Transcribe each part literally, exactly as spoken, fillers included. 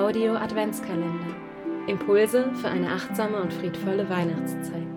Audio Adventskalender. Impulse für eine achtsame und friedvolle Weihnachtszeit.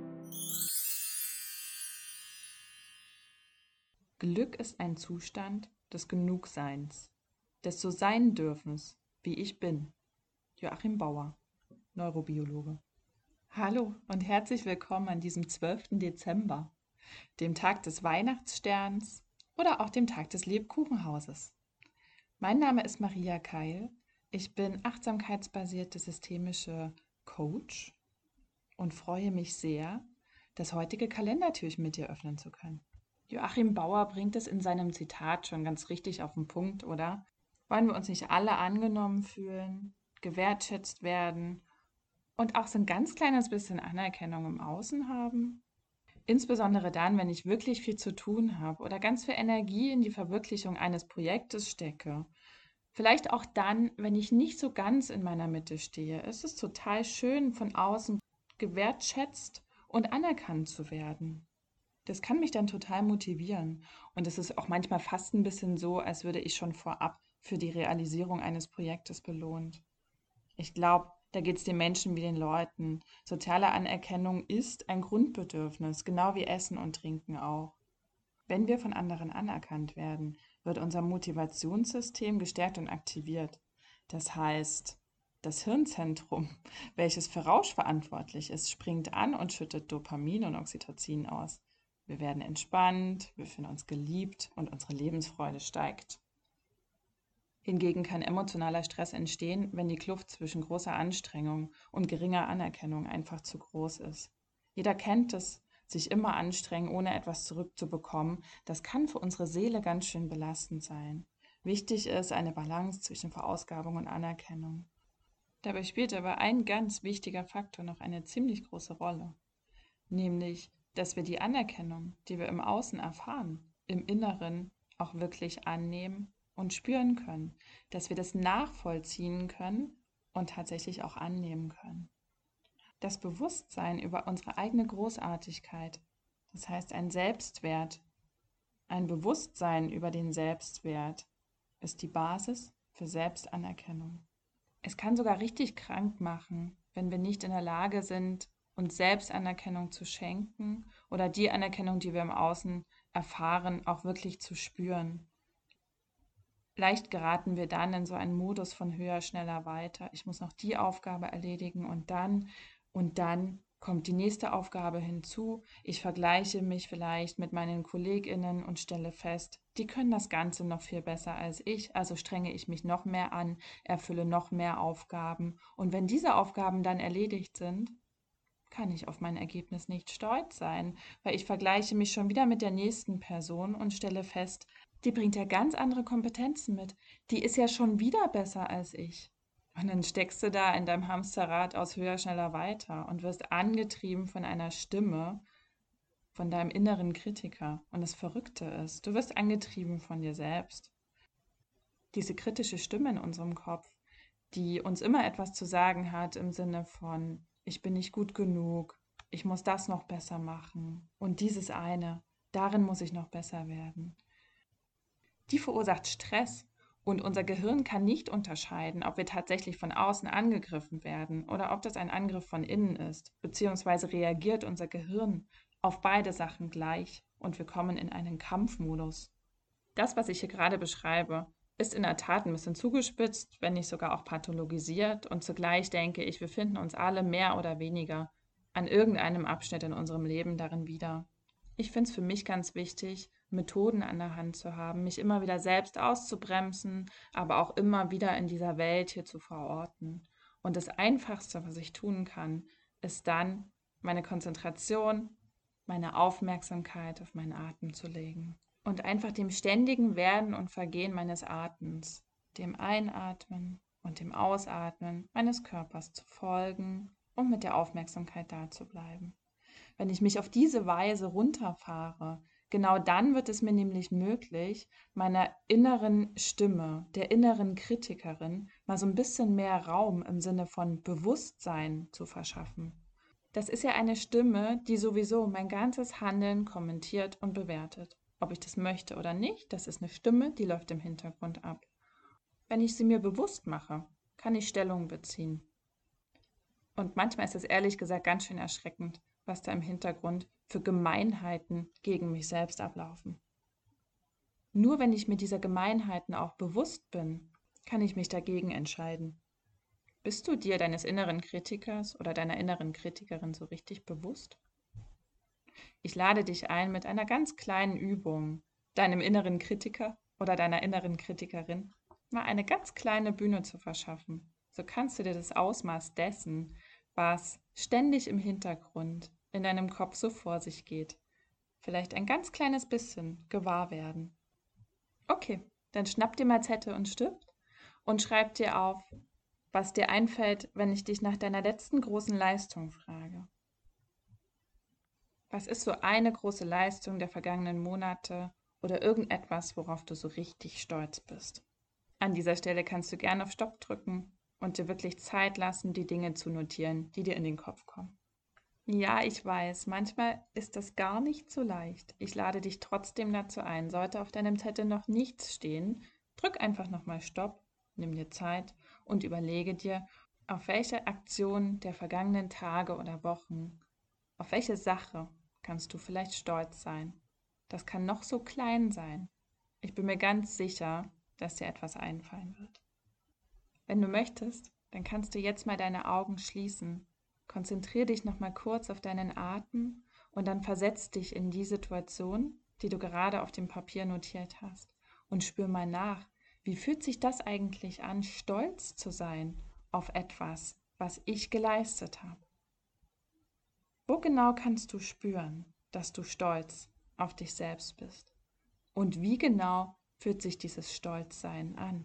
Glück ist ein Zustand des Genugseins, des So-Sein-Dürfens, wie ich bin. Joachim Bauer, Neurobiologe. Hallo und herzlich willkommen an diesem zwölften Dezember, dem Tag des Weihnachtssterns oder auch dem Tag des Lebkuchenhauses. Mein Name ist Maria Keil. Ich bin achtsamkeitsbasierte systemische Coach und freue mich sehr, das heutige Kalendertürchen mit dir öffnen zu können. Joachim Bauer bringt es in seinem Zitat schon ganz richtig auf den Punkt, oder? Wollen wir uns nicht alle angenommen fühlen, gewertschätzt werden und auch so ein ganz kleines bisschen Anerkennung im Außen haben? Insbesondere dann, wenn ich wirklich viel zu tun habe oder ganz viel Energie in die Verwirklichung eines Projektes stecke. Vielleicht auch dann, wenn ich nicht so ganz in meiner Mitte stehe. Es ist total schön, von außen gewertschätzt und anerkannt zu werden. Das kann mich dann total motivieren. Und es ist auch manchmal fast ein bisschen so, als würde ich schon vorab für die Realisierung eines Projektes belohnt. Ich glaube, da geht es den Menschen wie den Leuten. Soziale Anerkennung ist ein Grundbedürfnis, genau wie Essen und Trinken auch. Wenn wir von anderen anerkannt werden, wird unser Motivationssystem gestärkt und aktiviert. Das heißt, das Hirnzentrum, welches für Rausch verantwortlich ist, springt an und schüttet Dopamin und Oxytocin aus. Wir werden entspannt, wir fühlen uns geliebt und unsere Lebensfreude steigt. Hingegen kann emotionaler Stress entstehen, wenn die Kluft zwischen großer Anstrengung und geringer Anerkennung einfach zu groß ist. Jeder kennt es, sich immer anstrengen, ohne etwas zurückzubekommen. Das kann für unsere Seele ganz schön belastend sein. Wichtig ist eine Balance zwischen Verausgabung und Anerkennung. Dabei spielt aber ein ganz wichtiger Faktor noch eine ziemlich große Rolle, nämlich, dass wir die Anerkennung, die wir im Außen erfahren, im Inneren auch wirklich annehmen und spüren können, dass wir das nachvollziehen können und tatsächlich auch annehmen können. Das Bewusstsein über unsere eigene Großartigkeit, das heißt ein Selbstwert, ein Bewusstsein über den Selbstwert, ist die Basis für Selbstanerkennung. Es kann sogar richtig krank machen, wenn wir nicht in der Lage sind, uns Selbstanerkennung zu schenken oder die Anerkennung, die wir im Außen erfahren, auch wirklich zu spüren. Leicht geraten wir dann in so einen Modus von höher, schneller, weiter. Ich muss noch die Aufgabe erledigen und dann und dann kommt die nächste Aufgabe hinzu. Ich vergleiche mich vielleicht mit meinen KollegInnen und stelle fest, die können das Ganze noch viel besser als ich, also strenge ich mich noch mehr an, erfülle noch mehr Aufgaben. Und wenn diese Aufgaben dann erledigt sind, kann ich auf mein Ergebnis nicht stolz sein, weil ich vergleiche mich schon wieder mit der nächsten Person und stelle fest, die bringt ja ganz andere Kompetenzen mit. Die ist ja schon wieder besser als ich. Und dann steckst du da in deinem Hamsterrad aus höher, schneller, weiter und wirst angetrieben von einer Stimme, von deinem inneren Kritiker. Und das Verrückte ist, du wirst angetrieben von dir selbst. Diese kritische Stimme in unserem Kopf, die uns immer etwas zu sagen hat im Sinne von, ich bin nicht gut genug, ich muss das noch besser machen und dieses eine, darin muss ich noch besser werden. Die verursacht Stress und unser Gehirn kann nicht unterscheiden, ob wir tatsächlich von außen angegriffen werden oder ob das ein Angriff von innen ist, beziehungsweise reagiert unser Gehirn auf beide Sachen gleich und wir kommen in einen Kampfmodus. Das, was ich hier gerade beschreibe, ist in der Tat ein bisschen zugespitzt, wenn nicht sogar auch pathologisiert und zugleich denke ich, wir finden uns alle mehr oder weniger an irgendeinem Abschnitt in unserem Leben darin wieder. Ich finde es für mich ganz wichtig, Methoden an der Hand zu haben, mich immer wieder selbst auszubremsen, aber auch immer wieder in dieser Welt hier zu verorten. Und das Einfachste, was ich tun kann, ist dann, meine Konzentration, meine Aufmerksamkeit auf meinen Atem zu legen. Und einfach dem ständigen Werden und Vergehen meines Atems, dem Einatmen und dem Ausatmen meines Körpers zu folgen und mit der Aufmerksamkeit da zu bleiben. Wenn ich mich auf diese Weise runterfahre, genau dann wird es mir nämlich möglich, meiner inneren Stimme, der inneren Kritikerin, mal so ein bisschen mehr Raum im Sinne von Bewusstsein zu verschaffen. Das ist ja eine Stimme, die sowieso mein ganzes Handeln kommentiert und bewertet. Ob ich das möchte oder nicht, das ist eine Stimme, die läuft im Hintergrund ab. Wenn ich sie mir bewusst mache, kann ich Stellung beziehen. Und manchmal ist es ehrlich gesagt ganz schön erschreckend, was da im Hintergrund für Gemeinheiten gegen mich selbst ablaufen. Nur wenn ich mir dieser Gemeinheiten auch bewusst bin, kann ich mich dagegen entscheiden. Bist du dir deines inneren Kritikers oder deiner inneren Kritikerin so richtig bewusst? Ich lade dich ein, mit einer ganz kleinen Übung deinem inneren Kritiker oder deiner inneren Kritikerin mal eine ganz kleine Bühne zu verschaffen. So kannst du dir das Ausmaß dessen, was ständig im Hintergrund in deinem Kopf so vor sich geht, vielleicht ein ganz kleines bisschen gewahr werden. Okay, dann schnapp dir mal Zettel und Stift und schreib dir auf, was dir einfällt, wenn ich dich nach deiner letzten großen Leistung frage. Was ist so eine große Leistung der vergangenen Monate oder irgendetwas, worauf du so richtig stolz bist? An dieser Stelle kannst du gerne auf Stopp drücken und dir wirklich Zeit lassen, die Dinge zu notieren, die dir in den Kopf kommen. Ja, ich weiß, manchmal ist das gar nicht so leicht. Ich lade dich trotzdem dazu ein. Sollte auf deinem Zettel noch nichts stehen, drück einfach nochmal Stopp, nimm dir Zeit und überlege dir, auf welche Aktion der vergangenen Tage oder Wochen, auf welche Sache kannst du vielleicht stolz sein. Das kann noch so klein sein. Ich bin mir ganz sicher, dass dir etwas einfallen wird. Wenn du möchtest, dann kannst du jetzt mal deine Augen schließen. Konzentriere dich noch mal kurz auf deinen Atem und dann versetz dich in die Situation, die du gerade auf dem Papier notiert hast. Und spür mal nach, wie fühlt sich das eigentlich an, stolz zu sein auf etwas, was ich geleistet habe? Wo genau kannst du spüren, dass du stolz auf dich selbst bist? Und wie genau fühlt sich dieses Stolzsein an?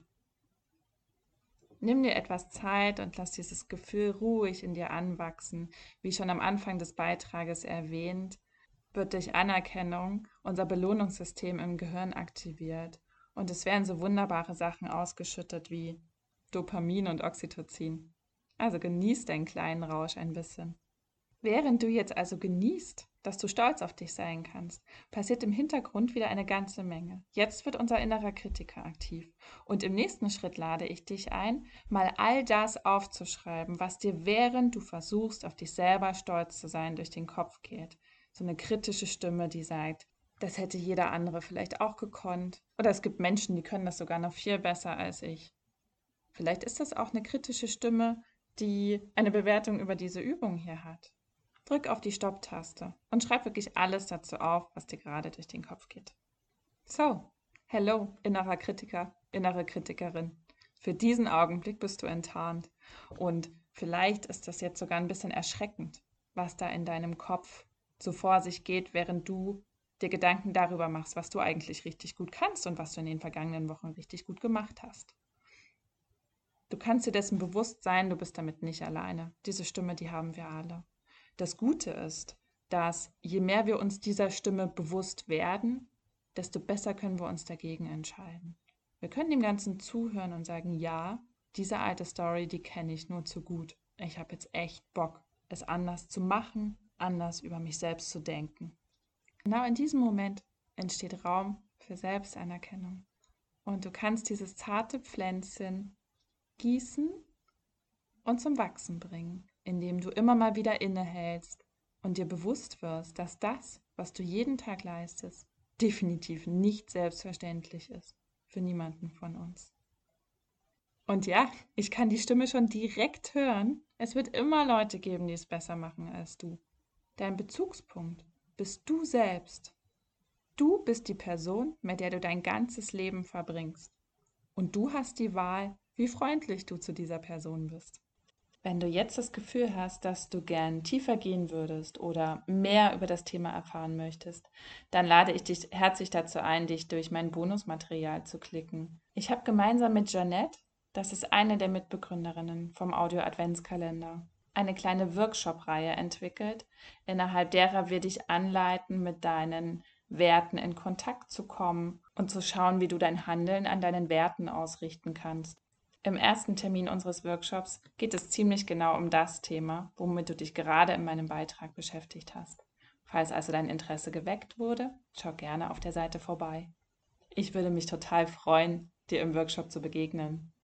Nimm dir etwas Zeit und lass dieses Gefühl ruhig in dir anwachsen. Wie schon am Anfang des Beitrages erwähnt, wird durch Anerkennung unser Belohnungssystem im Gehirn aktiviert. Und es werden so wunderbare Sachen ausgeschüttet wie Dopamin und Oxytocin. Also genieß deinen kleinen Rausch ein bisschen. Während du jetzt also genießt, dass du stolz auf dich sein kannst, passiert im Hintergrund wieder eine ganze Menge. Jetzt wird unser innerer Kritiker aktiv. Und im nächsten Schritt lade ich dich ein, mal all das aufzuschreiben, was dir, während du versuchst, auf dich selber stolz zu sein, durch den Kopf geht. So eine kritische Stimme, die sagt, das hätte jeder andere vielleicht auch gekonnt. Oder es gibt Menschen, die können das sogar noch viel besser als ich. Vielleicht ist das auch eine kritische Stimme, die eine Bewertung über diese Übung hier hat. Drück auf die Stopp-Taste und schreib wirklich alles dazu auf, was dir gerade durch den Kopf geht. So, hello, innerer Kritiker, innere Kritikerin. Für diesen Augenblick bist du enttarnt. Und vielleicht ist das jetzt sogar ein bisschen erschreckend, was da in deinem Kopf so vor sich geht, während du dir Gedanken darüber machst, was du eigentlich richtig gut kannst und was du in den vergangenen Wochen richtig gut gemacht hast. Du kannst dir dessen bewusst sein, du bist damit nicht alleine. Diese Stimme, die haben wir alle. Das Gute ist, dass je mehr wir uns dieser Stimme bewusst werden, desto besser können wir uns dagegen entscheiden. Wir können dem Ganzen zuhören und sagen, ja, diese alte Story, die kenne ich nur zu gut. Ich habe jetzt echt Bock, es anders zu machen, anders über mich selbst zu denken. Genau in diesem Moment entsteht Raum für Selbstanerkennung. Und du kannst dieses zarte Pflänzchen gießen und zum Wachsen bringen, indem du immer mal wieder innehältst und dir bewusst wirst, dass das, was du jeden Tag leistest, definitiv nicht selbstverständlich ist für niemanden von uns. Und ja, ich kann die Stimme schon direkt hören. Es wird immer Leute geben, die es besser machen als du. Dein Bezugspunkt bist du selbst. Du bist die Person, mit der du dein ganzes Leben verbringst. Und du hast die Wahl, wie freundlich du zu dieser Person bist. Wenn du jetzt das Gefühl hast, dass du gern tiefer gehen würdest oder mehr über das Thema erfahren möchtest, dann lade ich dich herzlich dazu ein, dich durch mein Bonusmaterial zu klicken. Ich habe gemeinsam mit Jeanette, das ist eine der Mitbegründerinnen vom Audio-Adventskalender, eine kleine Workshop-Reihe entwickelt, innerhalb derer wir dich anleiten, mit deinen Werten in Kontakt zu kommen und zu schauen, wie du dein Handeln an deinen Werten ausrichten kannst. Im ersten Termin unseres Workshops geht es ziemlich genau um das Thema, womit du dich gerade in meinem Beitrag beschäftigt hast. Falls also dein Interesse geweckt wurde, schau gerne auf der Seite vorbei. Ich würde mich total freuen, dir im Workshop zu begegnen.